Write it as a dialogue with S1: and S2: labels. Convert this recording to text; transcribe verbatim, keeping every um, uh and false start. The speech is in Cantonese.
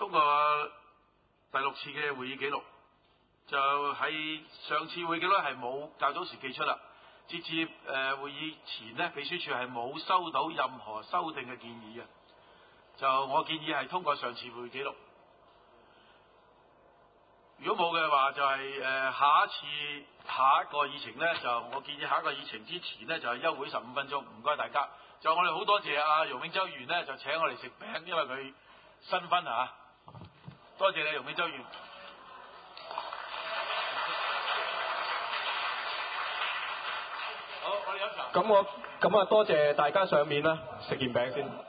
S1: 通過第六次嘅會議記錄，就喺上次會議記錄係冇較早時寄出啦。截至誒、呃、會議前呢，秘書處係冇收到任何修訂嘅建議嘅。就我建議係通過上次會議記錄。如果冇嘅話，就係、是、誒、呃、下一次下一個議程呢，就我建議下一個議程之前呢，就係、是、休會十五分鐘。唔該大家。就我哋好多謝阿容永洲議員呢，就請我哋食餅，因為佢新婚啊。多謝你，容永洲議員。好，我哋有場。
S2: 咁我咁啊，多謝大家上面啦，食件餅先。